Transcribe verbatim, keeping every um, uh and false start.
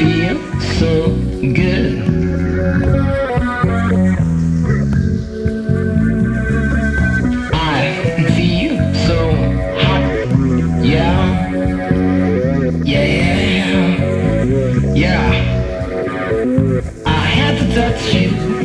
feel so good. I feel so hot. Yeah, yeah, yeah, yeah. I had to touch you.